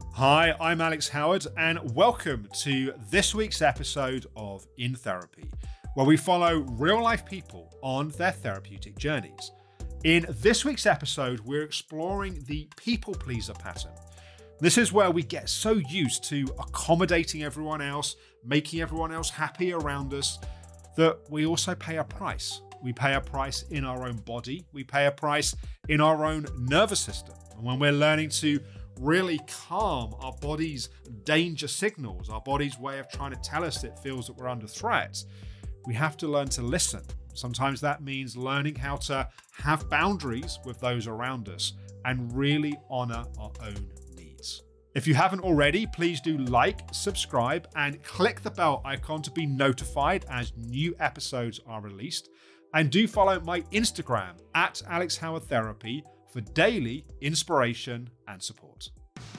Hi, I'm Alex Howard, and welcome to this week's episode of In Therapy, where we follow real-life people on their therapeutic journeys. In this week's episode, we're exploring the people-pleaser pattern. This is where we get so used to accommodating everyone else, making everyone else happy around us, that we also pay a price. We pay a price in our own body. We pay a price in our own nervous system. And when we're learning to really calm our body's danger signals, our body's way of trying to tell us it feels that we're under threat, we have to learn to listen. Sometimes that means learning how to have boundaries with those around us and really honor our own needs. If you haven't already, please do like, subscribe, and click the bell icon to be notified as new episodes are released. And do follow my Instagram at Alex Howard Therapy for daily inspiration and support.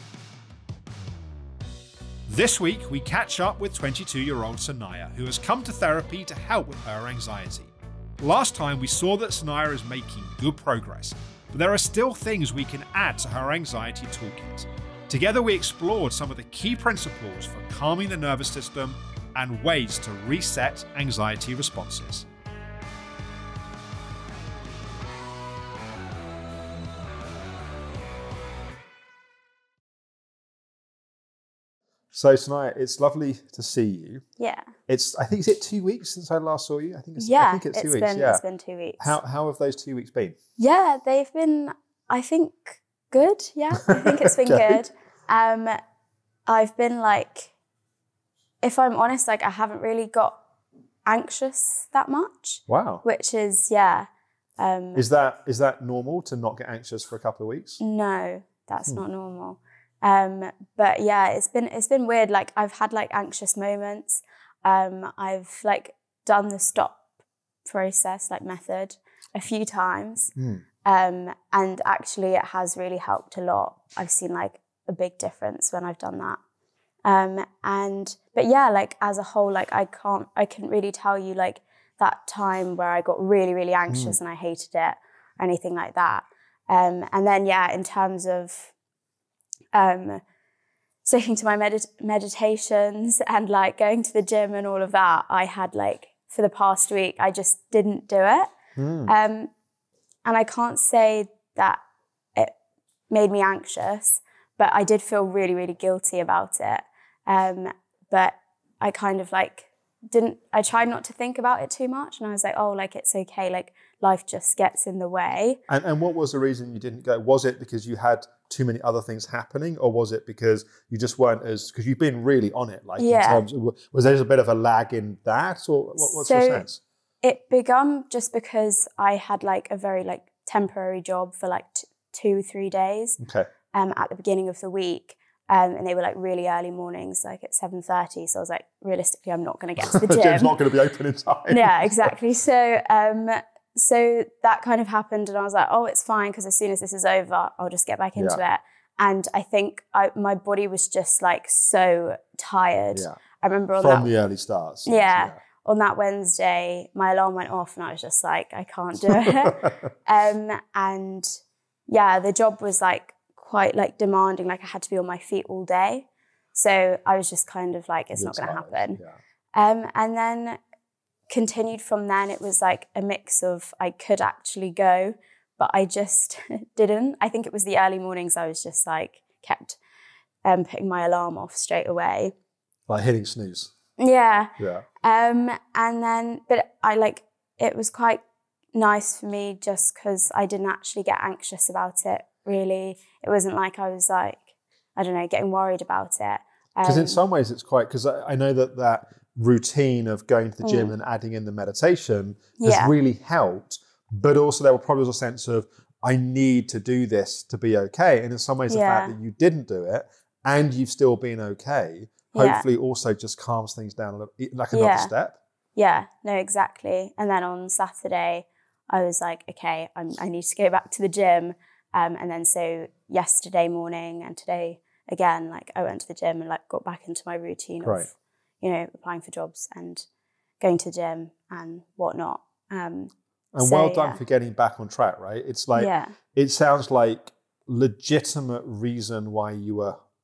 This week, we catch up with 22-year-old Sanaya, who has come to therapy to help with her anxiety. Last time, we saw that Sanaya is making good progress, but there are still things we can add to her anxiety toolkit. Together, we explored some of the key principles for calming the nervous system and ways to reset anxiety responses. So Sanaya, it's lovely to see you. Yeah. I think, is it 2 weeks since I last saw you? I think it's 2 weeks. It's been 2 weeks. How have those 2 weeks been? Yeah, they've been, I think, good. Yeah, I think it's been good. I've been like, if I'm honest, like I haven't really got anxious that much. Wow. Which is, yeah. Is that normal to not get anxious for a couple of weeks? No, that's not normal. But yeah, it's been weird. Like I've had like anxious moments. I've like done the stop process, like method a few times. And actually it has really helped a lot. I've seen like a big difference when I've done that. But yeah, like as a whole, like I couldn't really tell you like that time where I got really, really anxious and I hated it or anything like that. And then, yeah, in terms of, sticking to my meditations and like going to the gym and all of that, I had like for the past week, I just didn't do it. And I can't say that it made me anxious, but I did feel really, really guilty about it. But I kind of like I tried not to think about it too much. And I was like, oh, like, it's okay. Like life just gets in the way. And what was the reason you didn't go? Was it because you had too many other things happening, or was it because you just weren't because you've been really on it? Like in terms of, was there a bit of a lag in that, or what's your sense? It began just because I had like a very like temporary job for like 2-3 days. Okay. At the beginning of the week. And they were like really early mornings, like at 7:30. So I was like, realistically, I'm not going to get to the gym. Gym's not going to be open in time. Yeah, exactly. So that kind of happened, and I was like, oh, it's fine, because as soon as this is over, I'll just get back into it. And I think my body was just like so tired. Yeah. I remember from the early starts. Yeah. On that Wednesday, my alarm went off, and I was just like, I can't do it. And yeah, the job was like quite like demanding, like I had to be on my feet all day. So I was just kind of like, it's not going to happen. Yeah. And then continued from then, it was like a mix of I could actually go, but I just didn't. I think it was the early mornings I was just like kept putting my alarm off straight away. Like hitting snooze. Yeah. Yeah. And then, but I like, it was quite nice for me just because I didn't actually get anxious about it. Really, it wasn't like I was like, I don't know, getting worried about it. Because in some ways it's quite, because I know that routine of going to the gym and adding in the meditation has really helped, but also there probably was a sense of, I need to do this to be okay. And in some ways the fact that you didn't do it and you've still been okay, hopefully also just calms things down a little, like another step. Yeah, no, exactly. And then on Saturday, I was like, okay, I need to go back to the gym. And then so yesterday morning and today again, like I went to the gym and like got back into my routine of, applying for jobs and going to the gym and whatnot. And well done for getting back on track, right? It's like, it sounds like legitimate reason why you were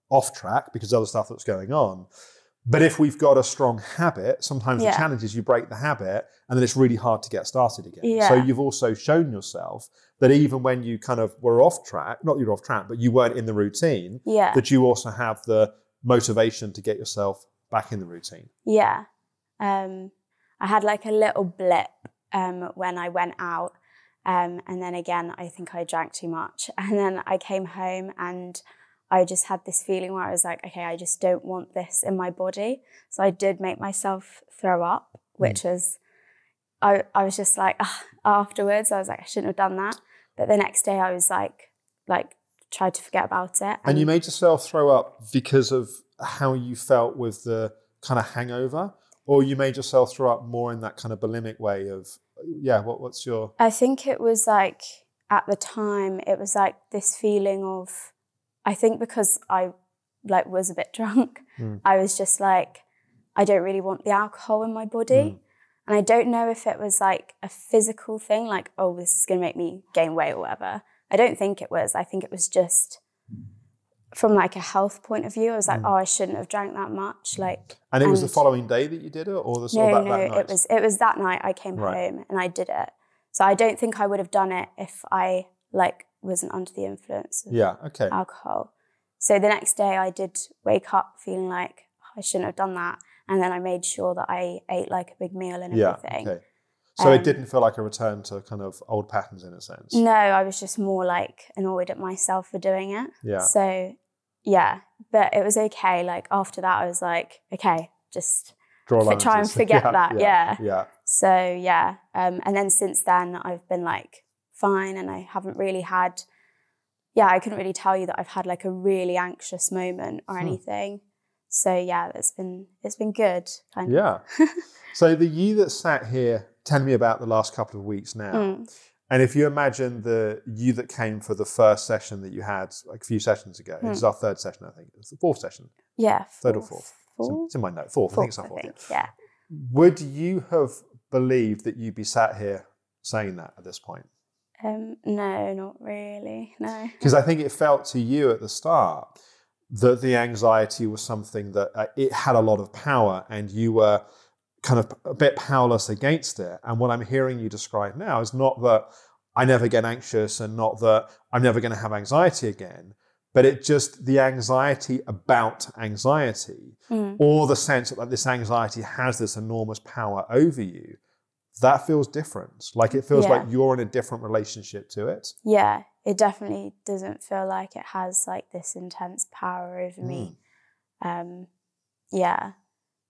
off track because of other stuff that's going on. But if we've got a strong habit, sometimes the challenge is you break the habit and then it's really hard to get started again. Yeah. So you've also shown yourself that even when you kind of were off track, not that you're off track, but you weren't in the routine, that you also have the motivation to get yourself back in the routine. Yeah. I had like a little blip when I went out. And then again, I think I drank too much. And then I came home and I just had this feeling where I was like, okay, I just don't want this in my body. So I did make myself throw up, which was, I was just like, afterwards, I was like, I shouldn't have done that. But the next day I was like tried to forget about it. And you made yourself throw up because of how you felt with the kind of hangover? Or you made yourself throw up more in that kind of bulimic way of, what's your... I think it was like, at the time, it was like this feeling of, I think because I like was a bit drunk, I was just like, I don't really want the alcohol in my body. And I don't know if it was like a physical thing, like, oh, this is going to make me gain weight or whatever. I don't think it was. I think it was just from like a health point of view. I was like, oh, I shouldn't have drank that much. Like, and it was the following day that you did it, or the sort of that night? it was that night I came home and I did it. So I don't think I would have done it if I like wasn't under the influence of alcohol. So the next day I did wake up feeling like I shouldn't have done that. And then I made sure that I ate like a big meal and everything. Okay. So it didn't feel like a return to kind of old patterns in a sense? No, I was just more like annoyed at myself for doing it. Yeah. So but it was okay. Like after that I was like, okay, just try and forget that. Yeah. So and then since then I've been like fine, and I haven't really had, I couldn't really tell you that I've had like a really anxious moment or anything. So it's been good. Kind of. So the you that sat here telling me about the last couple of weeks now, and if you imagine the you that came for the first session that you had like a few sessions ago, this is our third session, I think. It's the fourth session. Yeah. Third or fourth. It's in my note. Fourth. I think it's our fourth. Yeah. Would you have believed that you'd be sat here saying that at this point? No, not really. No. Because I think it felt to you at the start that the anxiety was something that it had a lot of power and you were kind of a bit powerless against it. And what I'm hearing you describe now is not that I never get anxious and not that I'm never going to have anxiety again, but it just the anxiety about anxiety or the sense that this anxiety has this enormous power over you. That feels different. Like it feels like you're in a different relationship to it. Yeah, it definitely doesn't feel like it has like this intense power over me. Yeah.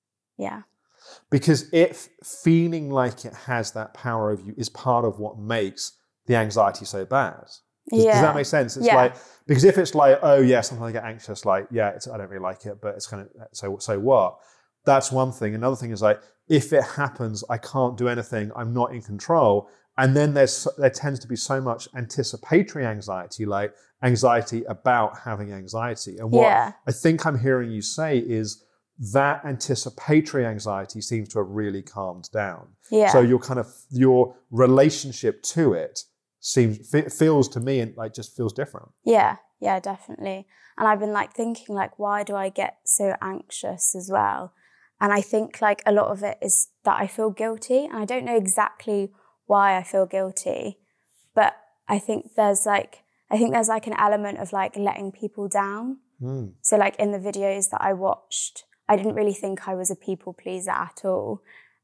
Because if feeling like it has that power over you is part of what makes the anxiety so bad. Does that make sense? It's like, because if it's like, oh yeah, sometimes I get anxious, like, I don't really like it, but it's kind of, so what? That's one thing. Another thing is like, if it happens, I can't do anything, I'm not in control. And then there tends to be so much anticipatory anxiety, like anxiety about having anxiety. And what I think I'm hearing you say is that anticipatory anxiety seems to have really calmed down. Yeah. So your relationship to it feels to me and like just feels different. Yeah, definitely. And I've been like thinking like, why do I get so anxious as well? And I think like a lot of it is that I feel guilty, and I don't know exactly why I feel guilty, but I think there's like an element of like letting people down. So like in the videos that I watched, I didn't really think I was a people pleaser at all.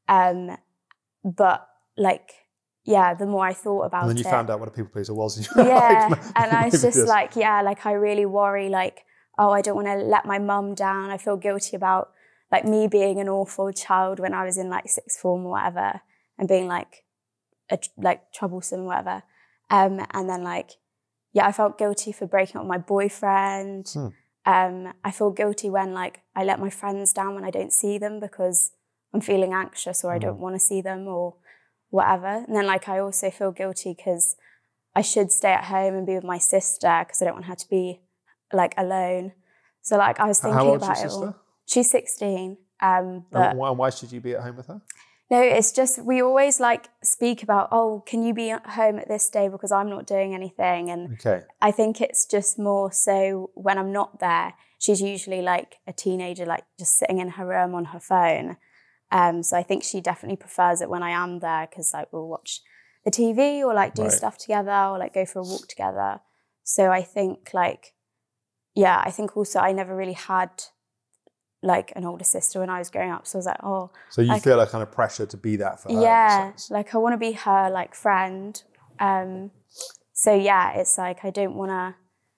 But like, the more I thought about it. And then you found out what a people pleaser was. And I was just like, like I really worry like, oh, I don't want to let my mum down. I feel guilty about like me being an awful child when I was in like sixth form or whatever, and being like troublesome or whatever. And then like, I felt guilty for breaking up with my boyfriend. I feel guilty when like I let my friends down when I don't see them because I'm feeling anxious or I don't want to see them or whatever. And then like I also feel guilty because I should stay at home and be with my sister because I don't want her to be like alone. So like I was thinking about it all. She's 16. But why should you be at home with her? No, it's just we always like speak about, oh, can you be at home at this day because I'm not doing anything? And I think it's just more so when I'm not there, she's usually like a teenager, like just sitting in her room on her phone. So I think she definitely prefers it when I am there because like we'll watch the TV or like do stuff together or like go for a walk together. So I think like, yeah, I think also I never really had like an older sister when I was growing up. So I was like, oh. So you feel a kind of pressure to be that for her? Yeah, like I want to be her like friend. So yeah, it's like I don't want to,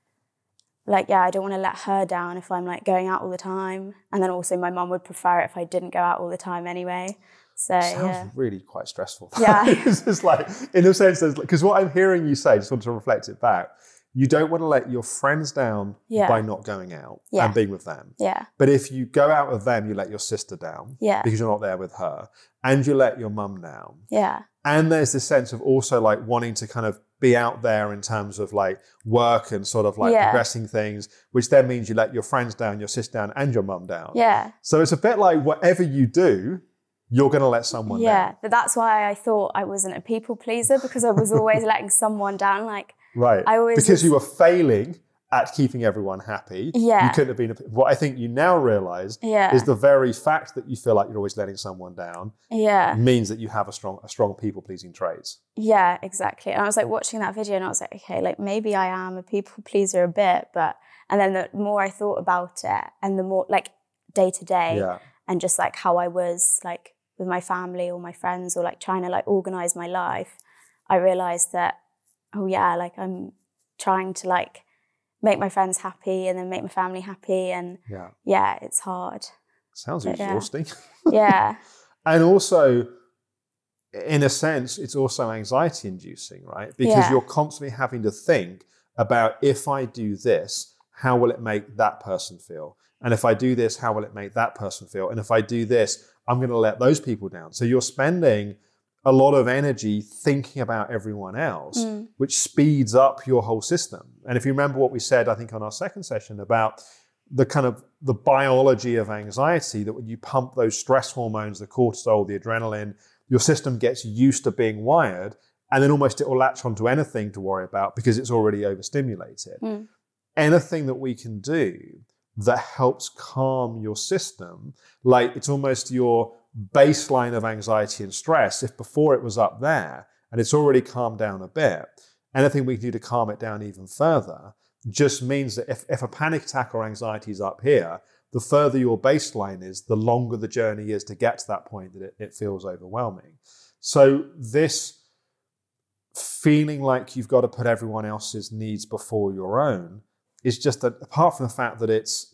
like, yeah, I don't want to let her down if I'm like going out all the time. And then also my mum would prefer it if I didn't go out all the time anyway. So sounds really quite stressful. Yeah. It's just like, in a sense, because what I'm hearing you say, just want to reflect it back, you don't want to let your friends down by not going out and being with them. Yeah. But if you go out with them, you let your sister down because you're not there with her, and you let your mum down. Yeah. And there's this sense of also like wanting to kind of be out there in terms of like work and sort of like progressing things, which then means you let your friends down, your sister down, and your mum down. Yeah. So it's a bit like whatever you do, you're going to let someone down. Yeah, but that's why I thought I wasn't a people pleaser, because I was always letting someone down. Like, right. I always because you were failing at keeping everyone happy. Yeah. You couldn't have been. What I think you now realise is the very fact that you feel like you're always letting someone down means that you have a strong people pleasing trait. Yeah, exactly. And I was like watching that video and I was like, okay, like maybe I am a people pleaser a bit, and then the more I thought about it and the more like day to day and just like how I was like with my family or my friends or like trying to like organise my life, I realised that, oh yeah, like I'm trying to like make my friends happy and then make my family happy, and it's hard. Sounds exhausting. Yeah. And also, in a sense, it's also anxiety inducing, right? Because you're constantly having to think about, if I do this, how will it make that person feel? And if I do this, how will it make that person feel? And if I do this, I'm going to let those people down. So you're spending a lot of energy thinking about everyone else, which speeds up your whole system. And if you remember what we said, I think on our second session about the kind of the biology of anxiety, that when you pump those stress hormones, the cortisol, the adrenaline, your system gets used to being wired, and then almost it will latch onto anything to worry about because it's already overstimulated. Anything that we can do that helps calm your system, like it's almost your baseline of anxiety and stress, if before it was up there and it's already calmed down a bit, anything we can do to calm it down even further just means that if a panic attack or anxiety is up here, the further your baseline is, the longer the journey is to get to that point that it feels overwhelming. So this feeling like you've got to put everyone else's needs before your own is just that, apart from the fact that it's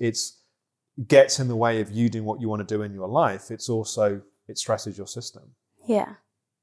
gets in the way of you doing what you want to do in your life, it stresses your system. Yeah.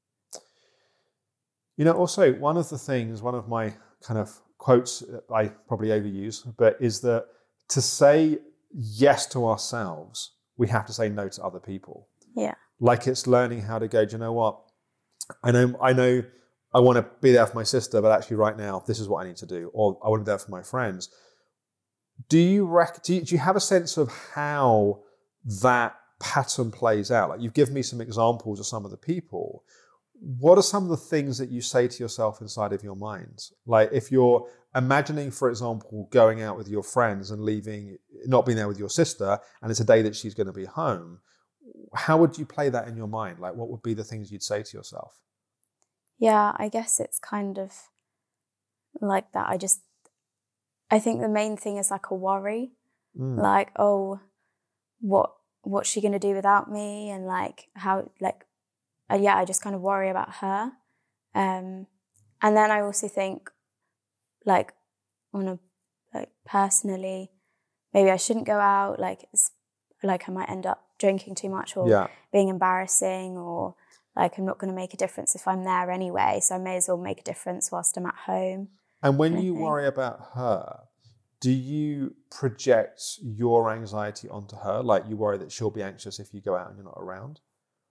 You know, also one of my kind of quotes I probably overuse, but is that to say yes to ourselves, we have to say no to other people. Yeah. Like it's learning how to go, do you know what? I know I want to be there for my sister, but actually right now, this is what I need to do. Or I want to be there for my friends. Do you have a sense of how that pattern plays out? Like, you've given me some examples of some of the people. What are some of the things that you say to yourself inside of your mind? Like, if you're imagining, for example, going out with your friends and not being there with your sister, and it's a day that she's going to be home, how would you play that in your mind? Like, what would be the things you'd say to yourself? Yeah, I guess it's kind of like that. I think the main thing is like a worry, like, oh, what's she going to do without me? And like, how, like, I just kind of worry about her. And then I also think, like, personally, maybe I shouldn't go out. Like, it's like I might end up drinking too much or being embarrassing, or like I'm not going to make a difference if I'm there anyway. So I may as well make a difference whilst I'm at home. And when you worry about her, do you project your anxiety onto her? Like, you worry that she'll be anxious if you go out and you're not around?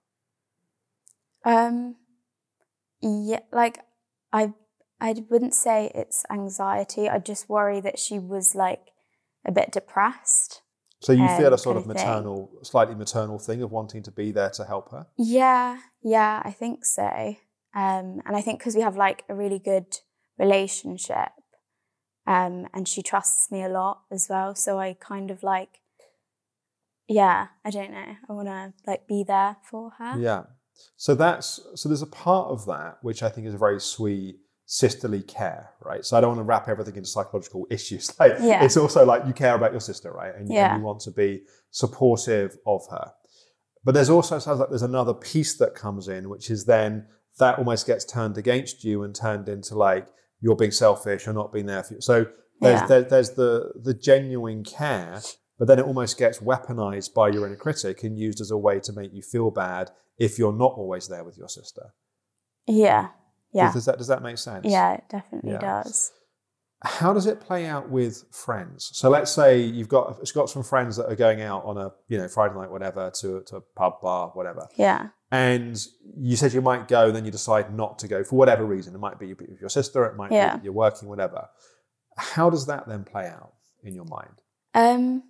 Yeah, like I wouldn't say it's anxiety. I just worry that she was like a bit depressed. So you feel a sort kind of thing. slightly maternal thing of wanting to be there to help her? Yeah, I think so. And I think because we have like a really good relationship, and she trusts me a lot as well. So I kind of like, yeah, I don't know. I want to like be there for her. Yeah. So there's a part of that which I think is a very sweet sisterly care, right? So I don't want to wrap everything into psychological issues. Like it's also like you care about your sister, right? And you want to be supportive of her. But there's also, it sounds like there's another piece that comes in, which is then that almost gets turned against you and turned into like you're being selfish or not being there for you. So there's the genuine care, but then it almost gets weaponized by your inner critic and used as a way to make you feel bad if you're not always there with your sister. Yeah. Does that make sense? Yeah, it definitely does. How does it play out with friends? So let's say you've got some friends that are going out on a Friday night, whatever, to a pub, bar, whatever. Yeah. And you said you might go, then you decide not to go for whatever reason. It might be with your sister, it might be that you're working, whatever. How does that then play out in your mind?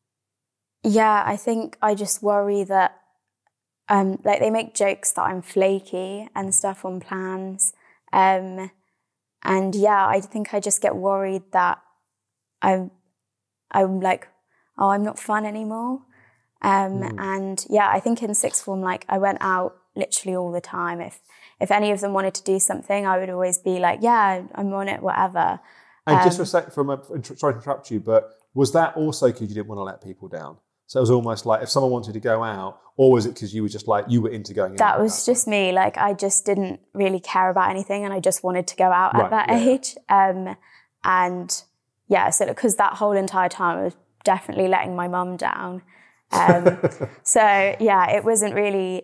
Yeah, I think I just worry that like they make jokes that I'm flaky and stuff on plans. And yeah, I think I just get worried that I'm like, oh, I'm not fun anymore. And yeah, I think in sixth form, like I went out literally all the time. If any of them wanted to do something, I would always be like, yeah, I'm on it, whatever. And just for a sec, sorry to interrupt you, but was that also because you didn't want to let people down? So it was almost like if someone wanted to go out, or was it because you were just like, you were into going out? That was just me. Like I just didn't really care about anything and I just wanted to go out at that age. And yeah, so because that whole entire time I was definitely letting my mum down. So yeah, it wasn't really,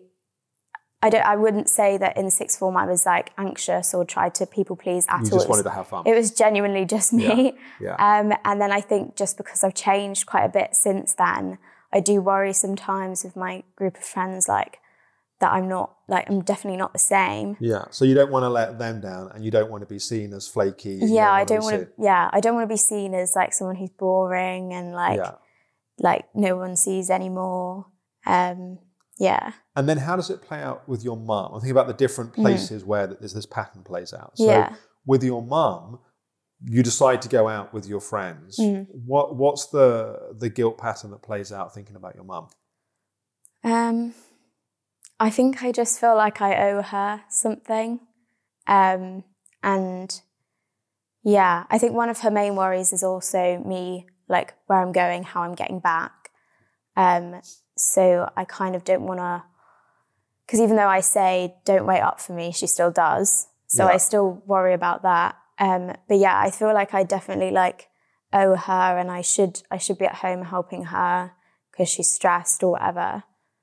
I wouldn't say that in sixth form I was like anxious or tried to people please at all. You just wanted to have fun. It was genuinely just me. Yeah. And then I think just because I've changed quite a bit since then, I do worry sometimes with my group of friends, like that I'm definitely not the same. Yeah. So you don't want to let them down and you don't want to be seen as flaky. Yeah, I don't want to be seen as like someone who's boring and like no one sees anymore. Yeah. And then how does it play out with your mum? I'm thinking about the different places where this pattern plays out. So with your mum, you decide to go out with your friends. What's the guilt pattern that plays out thinking about your mum? I think I just feel like I owe her something. And yeah, I think one of her main worries is also me, like where I'm going, how I'm getting back. So I kind of don't want to, because even though I say, don't wait up for me, she still does. So I still worry about that. But yeah, I feel like I definitely like owe her and I should be at home helping her because she's stressed or whatever.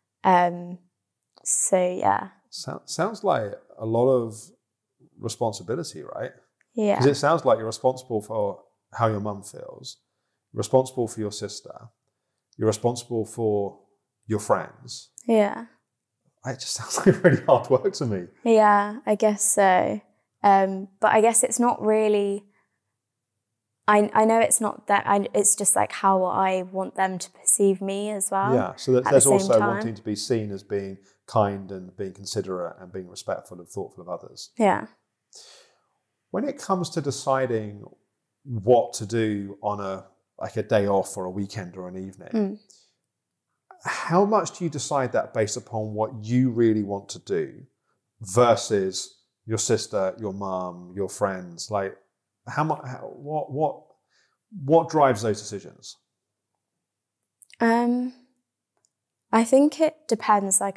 So yeah. Sounds like a lot of responsibility, right? Yeah. Because it sounds like you're responsible for how your mum feels, you're responsible for your sister, you're responsible for your friends. Yeah. It just sounds like really hard work to me. Yeah, I guess so. But I guess it's not really, I know it's not that, it's just like how I want them to perceive me as well. Yeah, so there's also wanting to be seen as being kind and being considerate and being respectful and thoughtful of others. Yeah. When it comes to deciding what to do on a day off or a weekend or an evening, how much do you decide that based upon what you really want to do versus your sister, your mum, your friends? Like, what drives those decisions? I think it depends. Like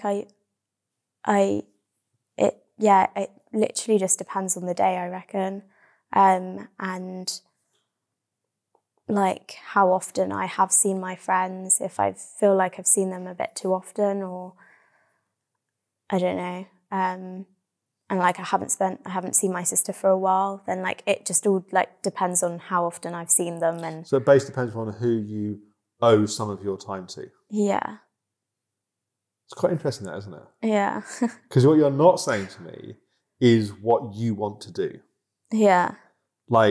it literally just depends on the day, I reckon. And like how often I have seen my friends, if I feel like I've seen them a bit too often, or I don't know. And like I haven't seen my sister for a while, then like it just all like depends on how often I've seen them. And so it basically depends on who you owe some of your time to. Yeah. It's quite interesting that, isn't it? Yeah. Because what you're not saying to me is what you want to do. Yeah. Like,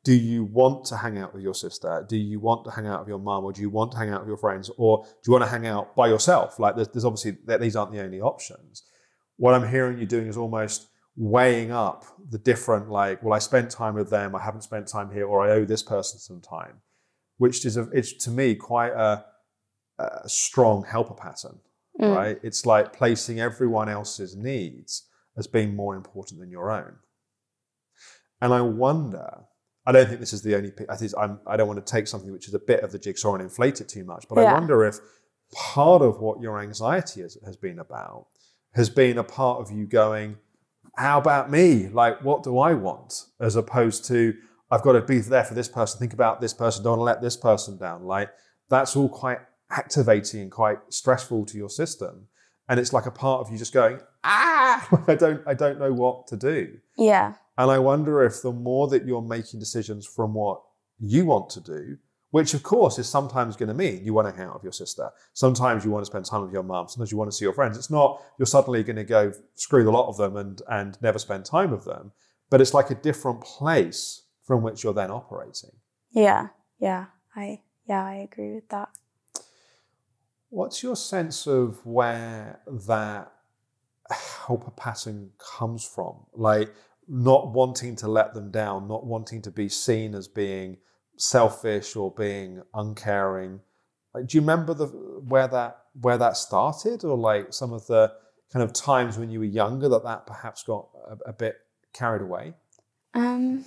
do you want to hang out with your sister? Do you want to hang out with your mum? Or do you want to hang out with your friends? Or do you want to hang out by yourself? Like there's obviously, these aren't the only options. What I'm hearing you doing is almost weighing up the different, like, well, I spent time with them, I haven't spent time here, or I owe this person some time, which is, it's to me quite a strong helper pattern, right? It's like placing everyone else's needs as being more important than your own. And I wonder, I don't think this is the only, I don't want to take something which is a bit of the jigsaw and inflate it too much, but I wonder if part of what your anxiety has been about has been a part of you going, how about me? Like, what do I want? As opposed to, I've got to be there for this person, think about this person, don't want to let this person down. Like, that's all quite activating and quite stressful to your system. And it's like a part of you just going, I don't know what to do. Yeah. And I wonder if the more that you're making decisions from what you want to do, which of course is sometimes going to mean you want to hang out with your sister. Sometimes you want to spend time with your mum. Sometimes you want to see your friends. It's not, you're suddenly going to go screw the lot of them and never spend time with them. But it's like a different place from which you're then operating. Yeah. I agree with that. What's your sense of where that helper pattern comes from? Like, not wanting to let them down, not wanting to be seen as being selfish or being uncaring. Like, do you remember where that started, or like some of the kind of times when you were younger that perhaps got a bit carried away? I'm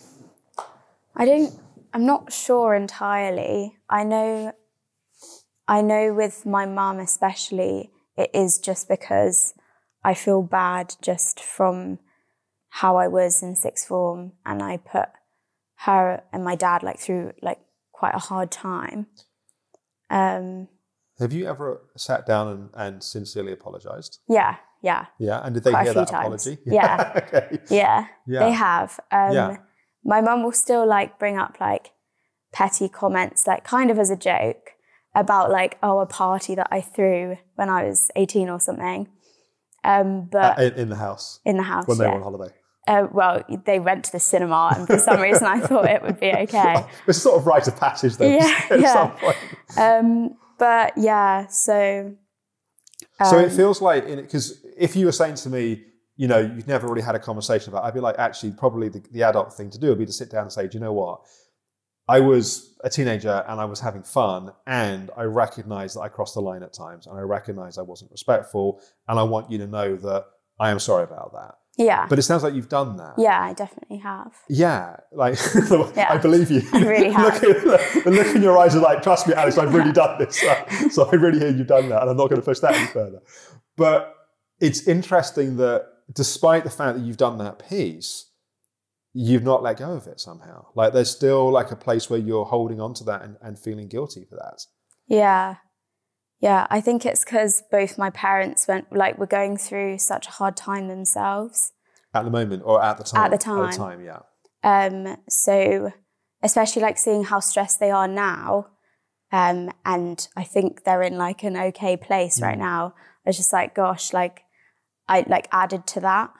not sure entirely. I know with my mum especially, it is just because I feel bad just from how I was in sixth form, and I put her and my dad like through like quite a hard time. Have you ever sat down and sincerely apologized? Yeah. Yeah, and did they hear that apology? Yeah. Okay. Yeah, they have. My mum will still like bring up like petty comments, like kind of as a joke, about like, a party that I threw when I was 18 or something. But in the house? In the house, when they were on holiday? Well, they went to the cinema, and for some reason I thought it would be okay. It's sort of rite of passage then, at some point. But yeah, so... so it feels like, because if you were saying to me, you've never really had a conversation about it, I'd be like, actually, probably the adult thing to do would be to sit down and say, do you know what? I was a teenager and I was having fun, and I recognise that I crossed the line at times, and I recognise I wasn't respectful, and I want you to know that I am sorry about that. Yeah. But it sounds like you've done that. Yeah, I definitely have. Yeah, like, I believe you. I really have. The look in your eyes is like, trust me, Alex, I've really done this. So I really hear you've done that, and I'm not going to push that any further. But it's interesting that despite the fact that you've done that piece, you've not let go of it somehow. Like, there's still like a place where you're holding on to that and feeling guilty for that. Yeah. Yeah, I think it's because both my parents were going through such a hard time themselves. At the moment, or at the time? At the time. At the time, yeah. So especially like seeing how stressed they are now, and I think they're in like an okay place right now. I was just like, gosh, like I like added to that.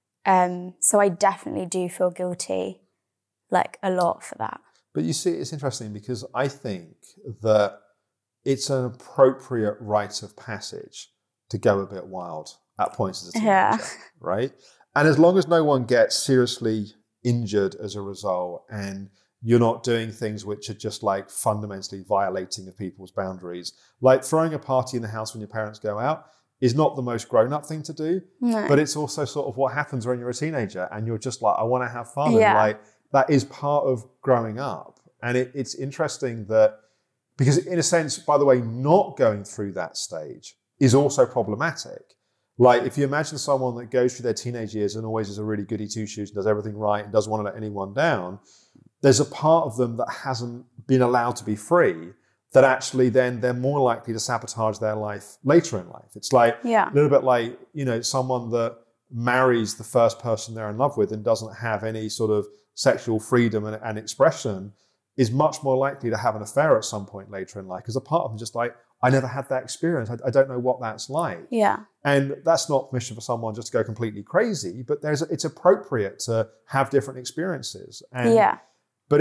So I definitely do feel guilty, like a lot for that. But you see, it's interesting because I think that it's an appropriate rite of passage to go a bit wild at points as a teenager, right? And as long as no one gets seriously injured as a result, and you're not doing things which are just like fundamentally violating of people's boundaries, like throwing a party in the house when your parents go out is not the most grown-up thing to do, but it's also sort of what happens when you're a teenager and you're just like, I want to have fun. Yeah. And like, that is part of growing up. And it's interesting that, because in a sense, by the way, not going through that stage is also problematic. Like, if you imagine someone that goes through their teenage years and always is a really goody two-shoes and does everything right and doesn't want to let anyone down, there's a part of them that hasn't been allowed to be free, that actually then they're more likely to sabotage their life later in life. It's like a little bit like, someone that marries the first person they're in love with and doesn't have any sort of sexual freedom and expression is much more likely to have an affair at some point later in life, because a part of them just like, I never had that experience. I don't know what that's like. Yeah. And that's not permission for someone just to go completely crazy, but it's appropriate to have different experiences. And, but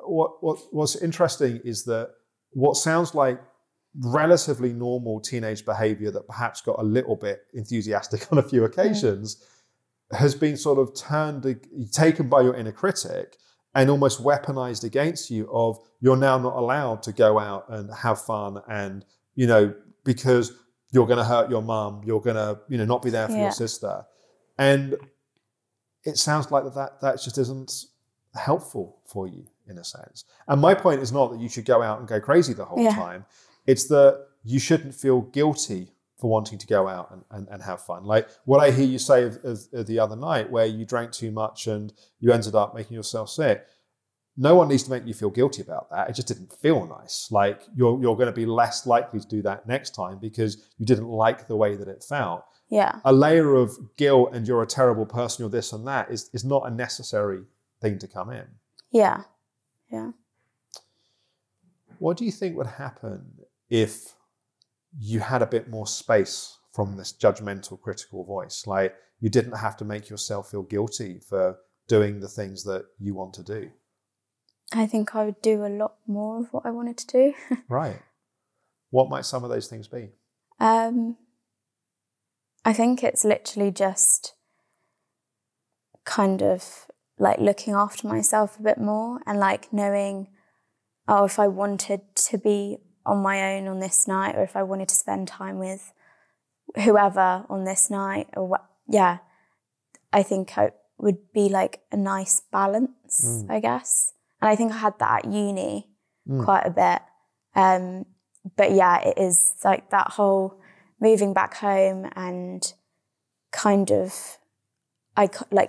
what's interesting is that what sounds like relatively normal teenage behavior that perhaps got a little bit enthusiastic on a few occasions has been sort of taken by your inner critic and almost weaponized against you of you're now not allowed to go out and have fun and, because you're going to hurt your mum, you're going to, not be there for your sister. And it sounds like that just isn't helpful for you in a sense. And my point is not that you should go out and go crazy the whole time. It's that you shouldn't feel guilty for wanting to go out and have fun. Like what I hear you say of the other night where you drank too much and you ended up making yourself sick. No one needs to make you feel guilty about that. It just didn't feel nice. Like you're going to be less likely to do that next time because you didn't like the way that it felt. Yeah. A layer of guilt and you're a terrible person, you're this and that is not a necessary thing to come in. Yeah. Yeah. What do you think would happen if you had a bit more space from this judgmental, critical voice? Like you didn't have to make yourself feel guilty for doing the things that you want to do. I think I would do a lot more of what I wanted to do. Right. What might some of those things be? I think it's literally just kind of like looking after myself a bit more and like knowing, if I wanted to be on my own on this night or if I wanted to spend time with whoever on this night or what, I think it would be like a nice balance, I guess. And I think I had that at uni quite a bit. But yeah, it is like that whole moving back home and kind of, I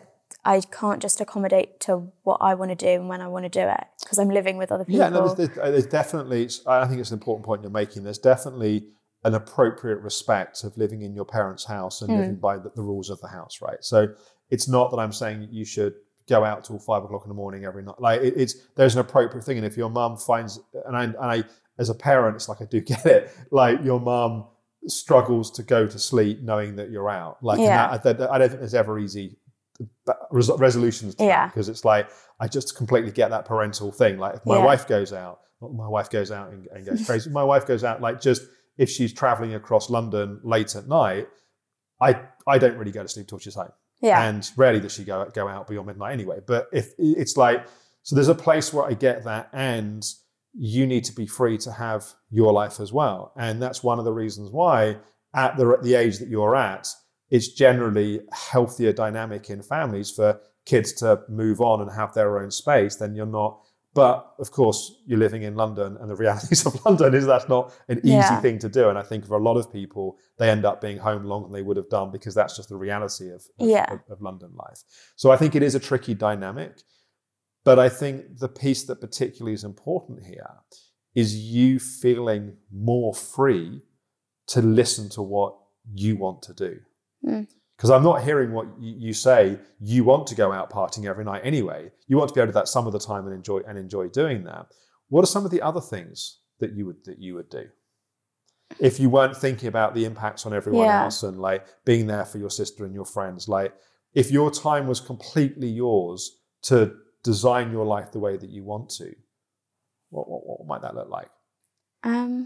can't just accommodate to what I want to do and when I want to do it because I'm living with other people. Yeah, no, there's definitely, I think it's an important point you're making. There's definitely an appropriate respect of living in your parents' house and living by the rules of the house, right? So it's not that I'm saying you should go out till 5 o'clock in the morning every night. Like there's an appropriate thing. And if your mum finds, and I as a parent, it's like I do get it. Like your mum struggles to go to sleep knowing that you're out. Like I don't think there's ever easy resolutions to that because it's like I just completely get that parental thing. Like if my wife goes out, my wife goes out and goes crazy. My wife goes out like just if she's traveling across London late at night, I don't really go to sleep till she's home. Yeah. And rarely does she go out beyond midnight anyway. But if it's like, so there's a place where I get that and you need to be free to have your life as well. And that's one of the reasons why at the age that you're at, it's generally a healthier dynamic in families for kids to move on and have their own space. Then you're not, but of course you're living in London and the realities of London is that's not an easy thing to do. And I think for a lot of people, they end up being home longer than they would have done because that's just the reality of London life. So I think it is a tricky dynamic, but I think the piece that particularly is important here is you feeling more free to listen to what you want to do. Because I'm not hearing what you say. You want to go out partying every night anyway. You want to be able to do that some of the time and enjoy doing that. What are some of the other things that you would do if you weren't thinking about the impacts on everyone else and like being there for your sister and your friends? Like if your time was completely yours to design your life the way that you want to, what might that look like? I'm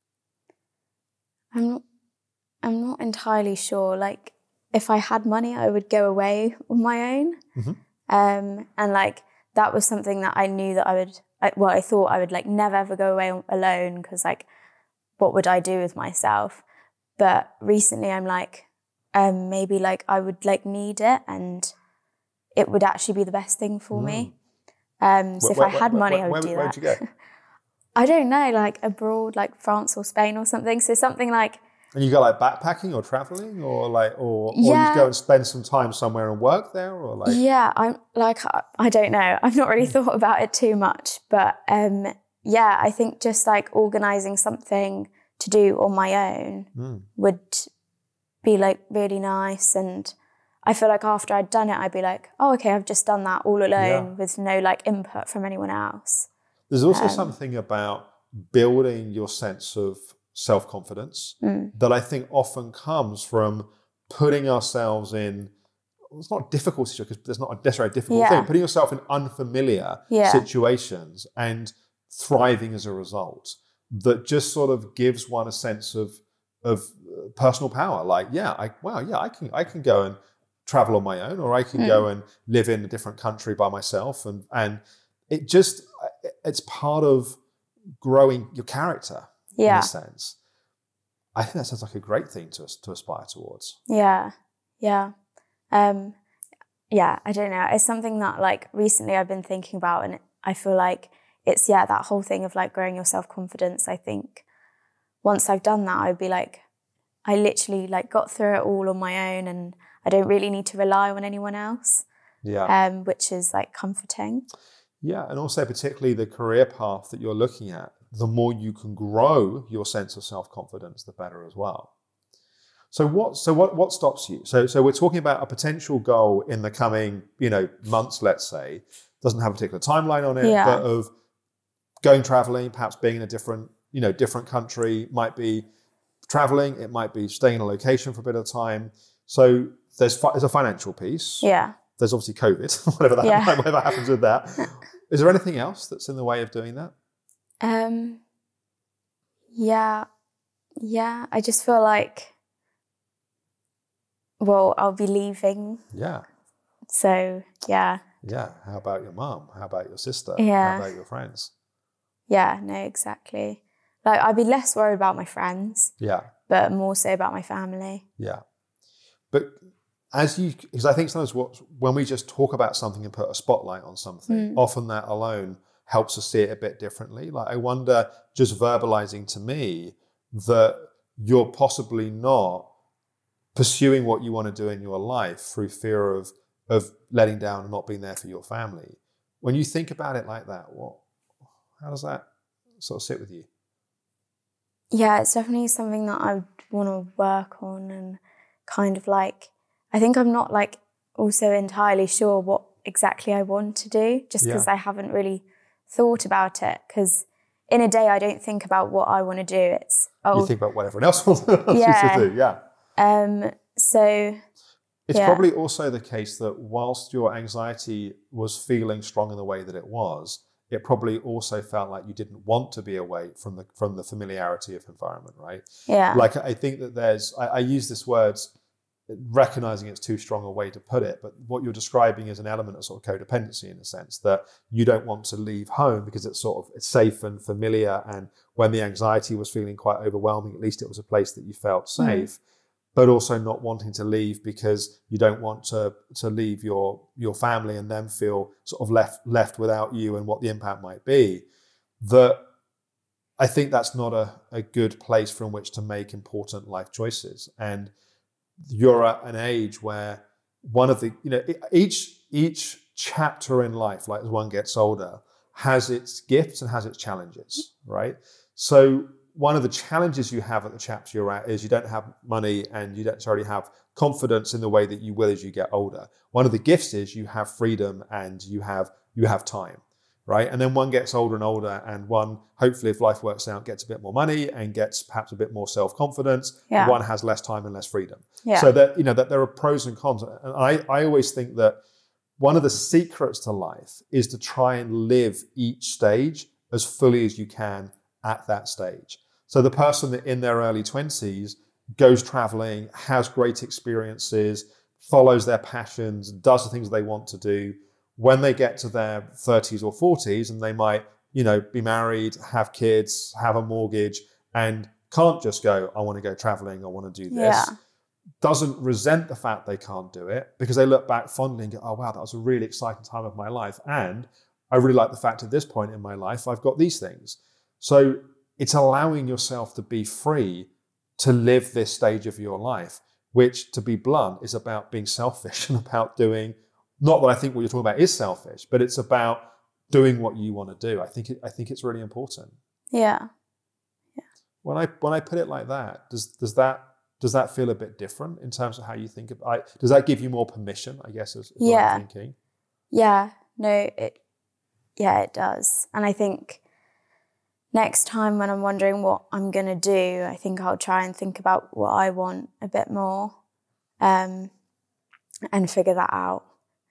not entirely sure. Like, if I had money, I would go away on my own. And like, that was something that I knew that I thought I would like never ever go away alone because like, what would I do with myself? But recently I'm like, maybe like I would like need it and it would actually be the best thing for me. So if I had money, I would do that. Where'd you go? I don't know, like abroad, like France or Spain or something. So something like, and you go like backpacking or traveling or you go and spend some time somewhere and work there or like? Yeah, I'm like, I don't know. I've not really thought about it too much, but I think just like organizing something to do on my own would be like really nice. And I feel like after I'd done it, I'd be like, oh, okay, I've just done that all alone with no like input from anyone else. There's also something about building your sense of self-confidence that I think often comes from putting ourselves in it's not a difficult situation because there's not a necessarily difficult thing. Putting yourself in unfamiliar situations and thriving as a result, that just sort of gives one a sense of personal power. Like, I can go and travel on my own, or I can go and live in a different country by myself, and it's part of growing your character in a sense. I think that sounds like a great thing to aspire towards. Yeah. I don't know. It's something that like recently I've been thinking about, and I feel like it's that whole thing of like growing your self-confidence. I think once I've done that, I'd be like, I literally like got through it all on my own, and I don't really need to rely on anyone else. Which is like comforting. Yeah, and also particularly the career path that you're looking at, the more you can grow your sense of self-confidence, the better as well. So what stops you? So we're talking about a potential goal in the coming, months, let's say. Doesn't have a particular timeline on it, but of going traveling, perhaps being in a different country. Might be traveling, it might be staying in a location for a bit of time. So there's a financial piece. Yeah. There's obviously COVID, whatever happens with that. Is there anything else that's in the way of doing that? Yeah. I just feel like, well, I'll be leaving. Yeah. So, yeah. Yeah. How about your mom? How about your sister? Yeah. How about your friends? Yeah, no, exactly. Like, I'd be less worried about my friends. Yeah. But more so about my family. Yeah. But because I think sometimes when we just talk about something and put a spotlight on something, often that alone helps us see it a bit differently. Like, I wonder, just verbalizing to me that you're possibly not pursuing what you want to do in your life through fear of letting down and not being there for your family. When you think about it like that, how does that sort of sit with you? Yeah, it's definitely something that I would want to work on, and kind of like, I think I'm not like also entirely sure what exactly I want to do, just because I haven't really thought about it. Because in a day, I don't think about what I want to do. It's you think about what everyone else wants you to do. Yeah. So it's probably also the case that whilst your anxiety was feeling strong in the way that it was, it probably also felt like you didn't want to be away from the familiarity of environment, right? Yeah. Like, I think that I use this word, recognizing it's too strong a way to put it, but what you're describing is an element of sort of codependency, in a sense that you don't want to leave home because it's safe and familiar. And when the anxiety was feeling quite overwhelming, at least it was a place that you felt safe. But also not wanting to leave because you don't want to leave your family and them feel sort of left without you and what the impact might be. That I think that's not a good place from which to make important life choices. And you're at an age where one of the, each chapter in life, like as one gets older, has its gifts and has its challenges, right? So one of the challenges you have at the chapter you're at is you don't have money and you don't necessarily have confidence in the way that you will as you get older. One of the gifts is you have freedom and you have time, right? And then one gets older and older, and one, hopefully, if life works out, gets a bit more money and gets perhaps a bit more self-confidence. Yeah. And one has less time and less freedom. Yeah. So that, that there are pros and cons. And I always think that one of the secrets to life is to try and live each stage as fully as you can at that stage. So the person that in their early 20s goes traveling, has great experiences, follows their passions, does the things they want to do. When they get to their 30s or 40s, and they might, be married, have kids, have a mortgage, and can't just go, I want to go traveling, I want to do this. Yeah. Doesn't resent the fact they can't do it, because they look back fondly and go, oh, wow, that was a really exciting time of my life. And I really like the fact at this point in my life, I've got these things. So it's allowing yourself to be free to live this stage of your life, which, to be blunt, is about being selfish and about doing, not that I think what you're talking about is selfish, but it's about doing what you want to do. I think it's really important. Yeah. When I put it like that, does that feel a bit different in terms of how you think about it? Does that give you more permission, I guess, is what I'm thinking? Yeah. No, it does. And I think next time when I'm wondering what I'm going to do, I think I'll try and think about what I want a bit more. and figure that out.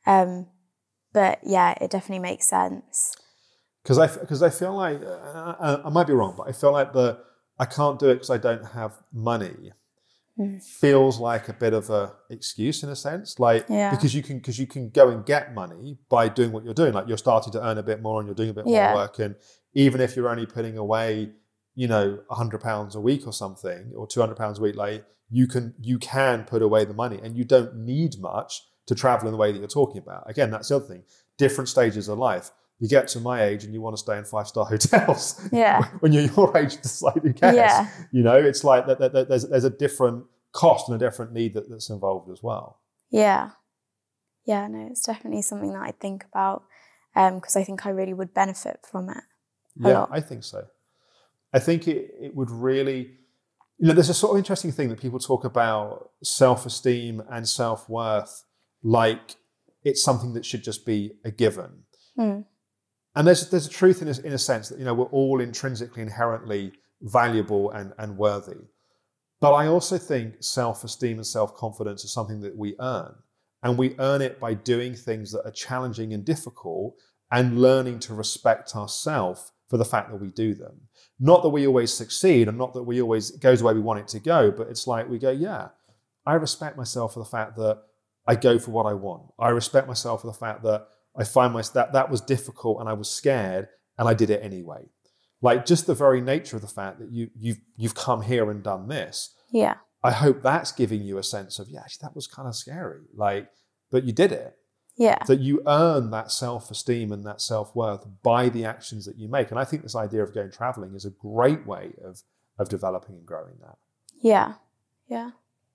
But yeah, it definitely makes sense. Because I feel like, I might be wrong, but I feel like I can't do it because I don't have money feels like a bit of a excuse in a sense, like because you can go and get money by doing what you're doing. Like you're starting to earn a bit more and you're doing a bit more work, and even if you're only putting away, you know, £100 a week or something, or £200 a week, like you can put away the money, and you don't need much to travel in the way that you're talking about. Again, that's the other thing. Different stages of life. You get to my age and you want to stay in 5-star hotels. Yeah. When you're your age, it's like, who cares? Yeah. You know, it's like that there's a different cost and a different need that's involved as well. Yeah. Yeah, no, it's definitely something that I think about because I think I really would benefit from it a lot. I think so. I think it would really, you know, there's a sort of interesting thing that people talk about self-esteem and self-worth like it's something that should just be a given. And there's a truth in a sense that, you know, we're all intrinsically, inherently valuable and worthy. But I also think self-esteem and self-confidence is something that we earn. And we earn it by doing things that are challenging and difficult and learning to respect ourselves for the fact that we do them. Not that we always succeed and not that we always goes the way we want it to go, but it's like we go, yeah, I respect myself for the fact that I go for what I want. I respect myself for the fact that I find that was difficult and I was scared and I did it anyway. Like just the very nature of the fact that you've come here and done this. Yeah. I hope that's giving you a sense of, yeah, actually that was kind of scary. like, but you did it. Yeah. That you earn that self-esteem and that self-worth by the actions that you make. And I think this idea of going traveling is a great way of developing and growing that. Yeah. Yeah.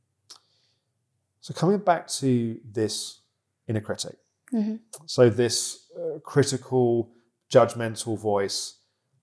So coming back to this inner critic. So this critical, judgmental voice,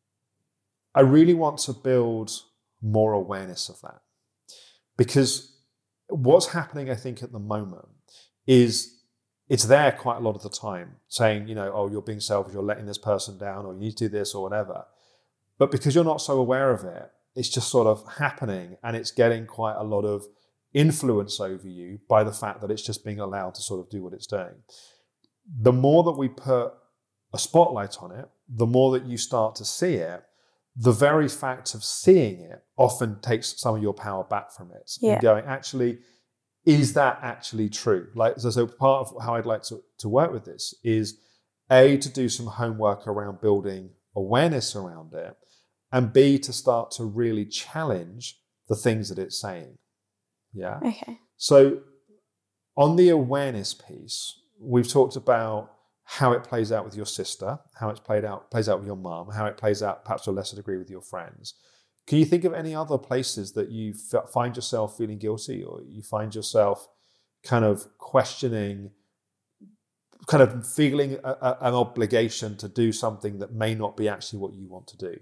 I really want to build more awareness of that. Because what's happening, I think, at the moment is it's there quite a lot of the time saying, you know, oh, you're being selfish, you're letting this person down, or you need to do this or whatever. But because you're not so aware of it, it's just sort of happening and it's getting quite a lot of influence over you by the fact that it's just being allowed to sort of do what it's doing. The more that we put a spotlight on it, the more that you start to see it, the very fact of seeing it often takes some of your power back from it. Yeah. And going, actually, is that actually true? Like, so part of how I'd like to work with this is A, to do some homework around building awareness around it, and B, to start to really challenge the things that it's saying. Yeah. Okay. So on the awareness piece, we've talked about how it plays out with your sister, how it's plays out with your mum, how it plays out perhaps to a lesser degree with your friends. Can you think of any other places that you find yourself feeling guilty, or you find yourself kind of questioning, kind of feeling an obligation to do something that may not be actually what you want to do?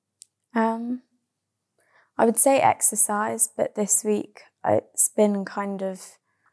I would say exercise, but this week it's been kind of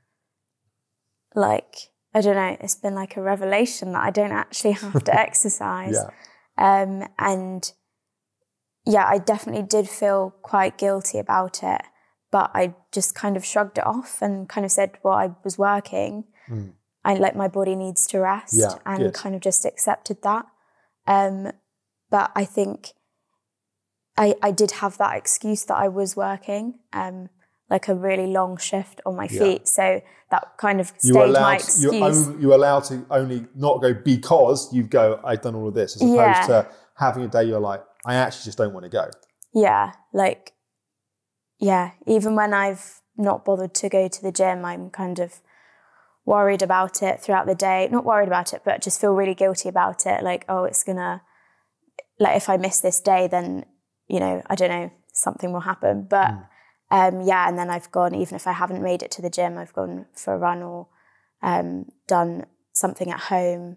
like, I don't know, it's been like a revelation that I don't actually have to exercise. And yeah, I definitely did feel quite guilty about it, but I just kind of shrugged it off and kind of said, well, I was working. My body needs to rest, and kind of just accepted that. But I think I did have that excuse that I was working, like a really long shift on my feet. So that kind of stayed my excuse. You're allowed to only not go because you go, I've done all of this, as opposed to having a day you're like, I actually just don't want to go. Yeah, even when I've not bothered to go to the gym, I'm kind of worried about it throughout the day. Not worried about it, but just feel really guilty about it. Like, oh, it's gonna, like if I miss this day, then, you know, I don't know, something will happen. But and then I've gone, even if I haven't made it to the gym, I've gone for a run or done something at home,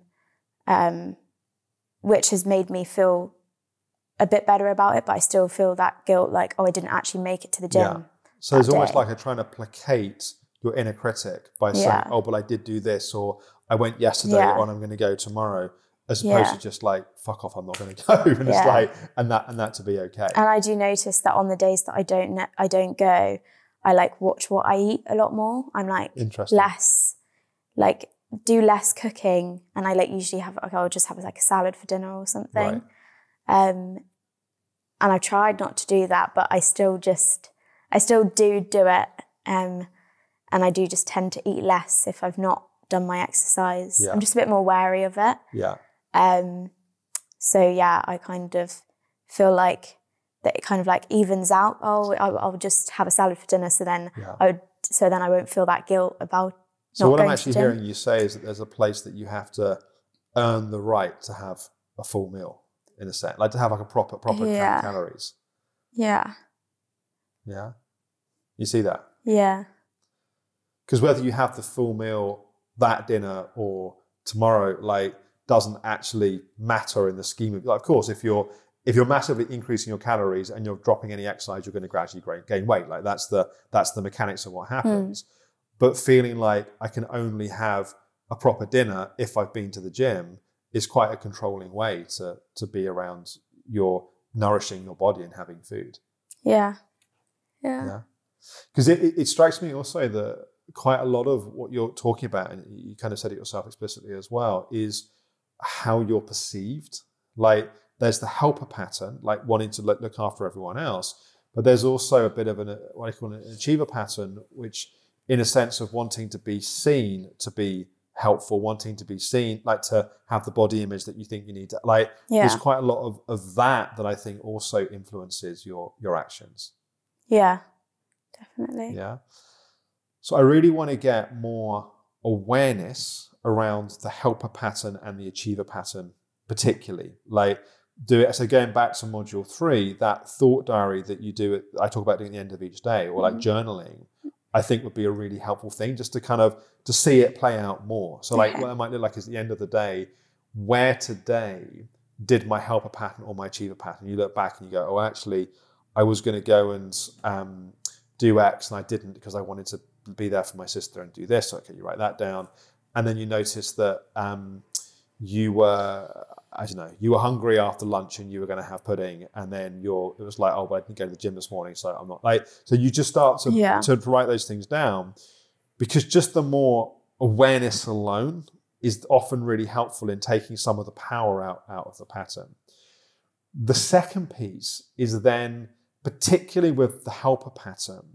which has made me feel a bit better about it, but I still feel that guilt, like, oh, I didn't actually make it to the gym. Yeah. So it's almost like trying to placate your inner critic by saying, oh, but I did do this, or I went yesterday, or I'm going to go tomorrow, as opposed to just like, fuck off, I'm not going to go. And it's like, and that to be okay. And I do notice that on the days that I don't go, I like watch what I eat a lot more. I'm like less like do less cooking, and I like usually have, like, I'll just have like a salad for dinner or something. Right. And I've tried not to do that, but I still do it. And I do just tend to eat less if I've not done my exercise. Yeah. I'm just a bit more wary of it. Yeah. So yeah, I kind of feel like that it kind of like evens out. Oh, I'll just have a salad for dinner. So then I won't feel that guilt about So not what I'm going actually to gym. hearing you say is that there's a place that you have to earn the right to have a full meal, in a sense, like to have like a proper count calories. Yeah. Yeah. You see that? Yeah. Because whether you have the full meal that dinner or tomorrow, like, doesn't actually matter in the scheme of, like, of course, if you're massively increasing your calories and you're dropping any exercise, you're going to gradually gain weight. Like that's the mechanics of what happens. But feeling like I can only have a proper dinner if I've been to the gym is quite a controlling way to be around your nourishing your body and having food. Yeah. Yeah. Because it strikes me also that quite a lot of what you're talking about, and you kind of said it yourself explicitly as well, is how you're perceived. Like there's the helper pattern, like wanting to look after everyone else, but there's also a bit of what I call an achiever pattern, which in a sense of wanting to be seen to be helpful, wanting to be seen, like to have the body image that you think you need to, like there's quite a lot of that I think also influences your actions. Yeah, definitely. Yeah. So I really want to get more awareness around the helper pattern and the achiever pattern, particularly. Like do it. So going back to module 3, that thought diary that you do, I talk about doing at the end of each day, or like journaling, I think would be a really helpful thing just to kind of to see it play out more. So like what it might look like is at the end of the day, where today did my helper pattern or my achiever pattern? You look back and you go, oh, actually, I was going to go and do X and I didn't because I wanted to be there for my sister and do this. Okay, you write that down. And then you notice that you were hungry after lunch and you were going to have pudding. And then it was like, oh, but I didn't go to the gym this morning, so I'm not like, so you just start to write those things down, because just the more awareness alone is often really helpful in taking some of the power out of the pattern. The second piece is then, particularly with the helper pattern,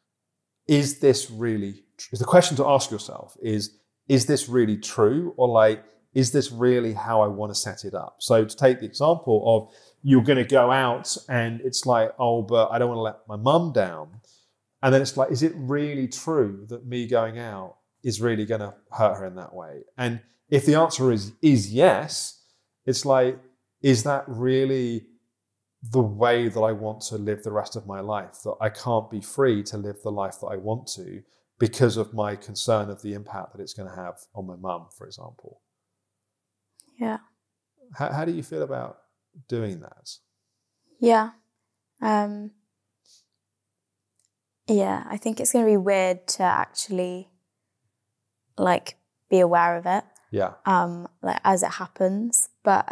is the question to ask yourself is this really true? Or like, is this really how I want to set it up? So to take the example of you're going to go out and it's like, oh, but I don't want to let my mum down. And then it's like, is it really true that me going out is really going to hurt her in that way? And if the answer is yes, it's like, is that really the way that I want to live the rest of my life? That I can't be free to live the life that I want to because of my concern of the impact that it's going to have on my mum, for example. Yeah. How do you feel about doing that? Yeah. Yeah, I think it's going to be weird to actually like be aware of it. Yeah. Like as it happens. But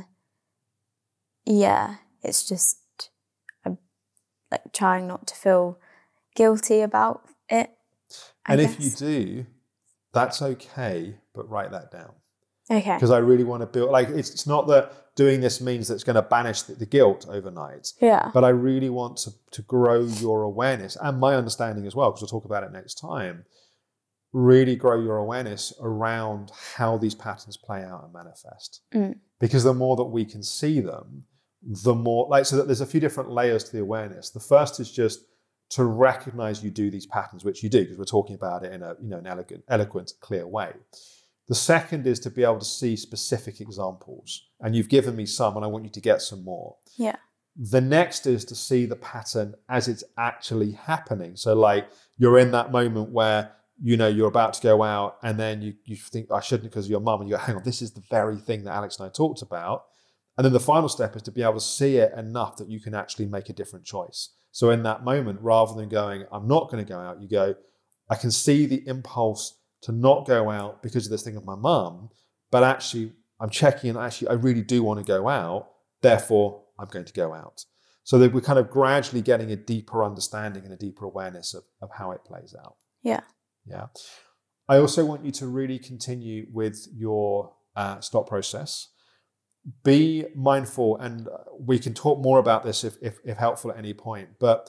yeah, it's just like trying not to feel guilty about it. And if you do, that's okay, but write that down. Okay. Because I really want to build, like, it's not that doing this means that it's going to banish the guilt overnight. Yeah. But I really want to grow your awareness and my understanding as well, because we'll talk about it next time. Really grow your awareness around how these patterns play out and manifest. Because the more that we can see them, the more, like, so that there's a few different layers to the awareness. The first is just to recognize you do these patterns, which you do, because we're talking about it in an eloquent, clear way. The second is to be able to see specific examples. And you've given me some, and I want you to get some more. Yeah. The next is to see the pattern as it's actually happening. So like you're in that moment where, you're about to go out and then you think, I shouldn't because of your mum. And you go, hang on, this is the very thing that Alex and I talked about. And then the final step is to be able to see it enough that you can actually make a different choice. So in that moment, rather than going, I'm not going to go out, you go, I can see the impulse to not go out because of this thing of my mum, but actually I'm checking and actually I really do want to go out, therefore I'm going to go out. So that we're kind of gradually getting a deeper understanding and a deeper awareness of how it plays out. Yeah. Yeah. I also want you to really continue with your stop process. Be mindful, and we can talk more about this if helpful at any point. But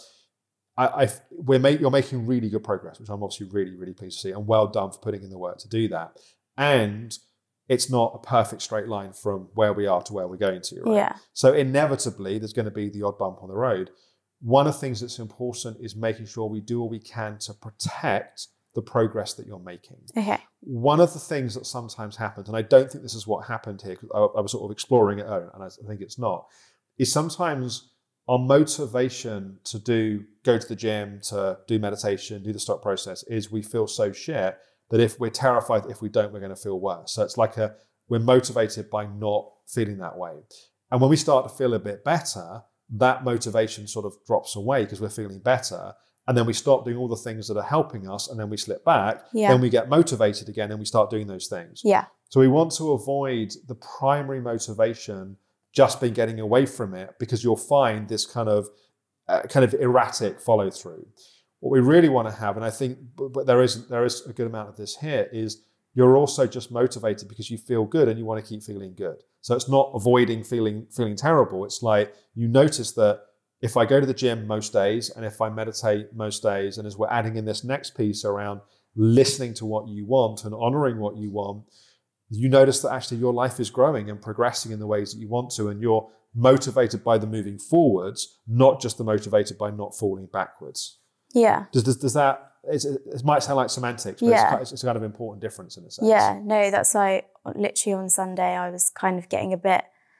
you're making really good progress, which I'm obviously really, really pleased to see. And well done for putting in the work to do that. And it's not a perfect straight line from where we are to where we're going to, right? Yeah. So inevitably, there's going to be the odd bump on the road. One of the things that's important is making sure we do all we can to protect the progress that you're making. Okay. One of the things that sometimes happens, and I don't think this is what happened here, because I was sort of exploring it earlier, and I think it's not, is sometimes our motivation to go to the gym, to do meditation, do the stop process, is we feel so shit that if we're terrified, if we don't, we're going to feel worse. So it's like we're motivated by not feeling that way. And when we start to feel a bit better, that motivation sort of drops away because we're feeling better. And then we stop doing all the things that are helping us, and then we slip back. Yeah. Then we get motivated again and we start doing those things. Yeah. So we want to avoid the primary motivation just being getting away from it, because you'll find this kind of erratic follow through. What we really want to have, and I think but there is a good amount of this here, is you're also just motivated because you feel good and you want to keep feeling good. So it's not avoiding feeling terrible. It's like you notice that if I go to the gym most days and if I meditate most days, and as we're adding in this next piece around listening to what you want and honoring what you want, you notice that actually your life is growing and progressing in the ways that you want to, and you're motivated by the moving forwards, not just the motivated by not falling backwards. Yeah. Does that, it might sound like semantics, but it's a kind of important difference in a sense. Yeah, no, that's like literally on Sunday I was kind of getting a bit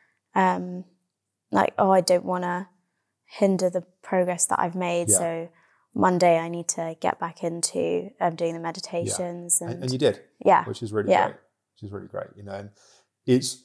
like, I don't want to hinder the progress that I've made. Yeah. So Monday I need to get back into doing the meditations. Yeah. And you did. Yeah. Which is really great. Which is really great, and it's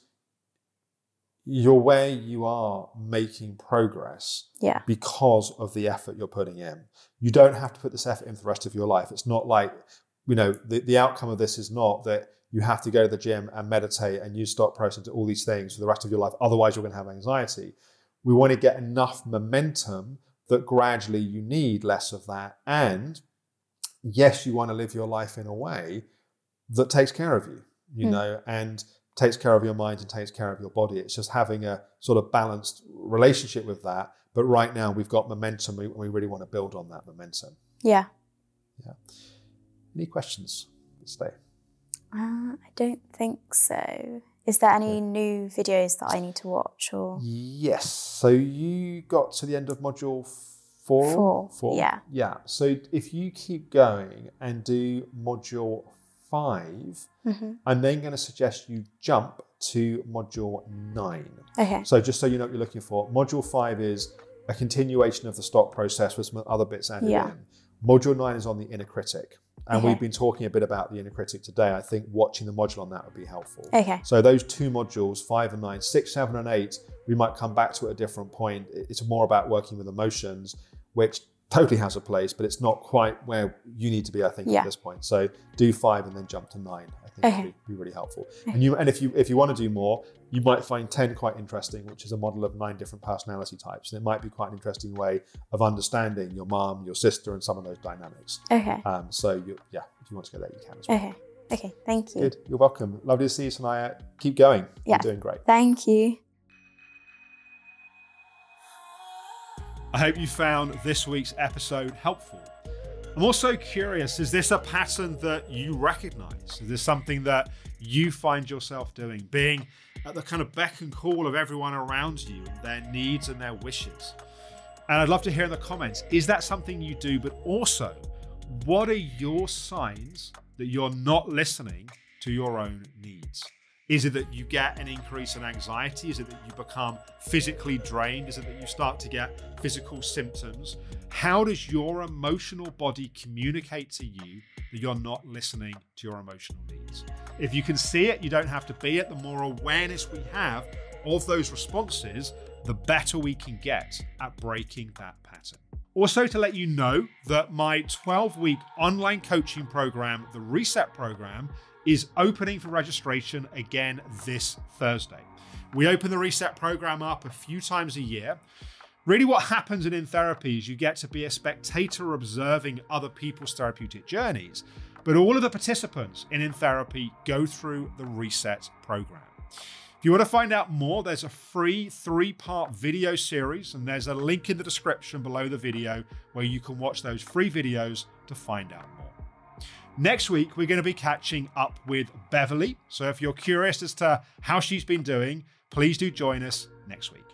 you're where you are making progress because of the effort you're putting in. You don't have to put this effort in for the rest of your life. It's not like, the outcome of this is not that you have to go to the gym and meditate and use stop process and do all these things for the rest of your life. Otherwise, you're going to have anxiety. We want to get enough momentum that gradually you need less of that. And yes, you want to live your life in a way that takes care of you. And takes care of your mind and takes care of your body. It's just having a sort of balanced relationship with that. But right now we've got momentum. We really want to build on that momentum. Yeah. Yeah. Any questions? Stay. I don't think so. Is there any new videos that I need to watch or? Yes. So you got to the end of module 4? 4. Yeah. Yeah. So if you keep going and do module 5, I'm then going to suggest you jump to module 9. Okay. So just so you know what you're looking for, module 5 is a continuation of the stop process with some other bits added in. Module 9 is on the inner critic. And we've been talking a bit about the inner critic today. I think watching the module on that would be helpful. Okay. So those 2 modules, 5 and 9, 6, 7 and 8, we might come back to at a different point. It's more about working with emotions, which totally has a place, but it's not quite where you need to be, I think, at this point. So do 5 and then jump to 9. I think would be really helpful. And if you want to do more, you might find 10 quite interesting, which is a model of 9 different personality types. And it might be quite an interesting way of understanding your mom, your sister, and some of those dynamics. Okay. So if you want to go there, you can as well. Okay. Thank you. Good. You're welcome. Lovely to see you, Sanaya. Keep going. Yeah. You're doing great. Thank you. I hope you found this week's episode helpful. I'm also curious, is this a pattern that you recognize? Is this something that you find yourself doing, being at the kind of beck and call of everyone around you, and their needs and their wishes? And I'd love to hear in the comments, is that something you do? But also, what are your signs that you're not listening to your own needs? Is it that you get an increase in anxiety? Is it that you become physically drained? Is it that you start to get physical symptoms? How does your emotional body communicate to you that you're not listening to your emotional needs? If you can see it, you don't have to be it. The more awareness we have of those responses, the better we can get at breaking that pattern. Also, to let you know that my 12-week online coaching program, the Reset Program, is opening for registration again this Thursday. We open the Reset Program up a few times a year. Really what happens in therapy is you get to be a spectator observing other people's therapeutic journeys, but all of the participants in Therapy go through the Reset program. If you want to find out more, there's a free 3-part video series, and there's a link in the description below the video where you can watch those free videos to find out more. Next week, we're going to be catching up with Beverly. So if you're curious as to how she's been doing, please do join us next week.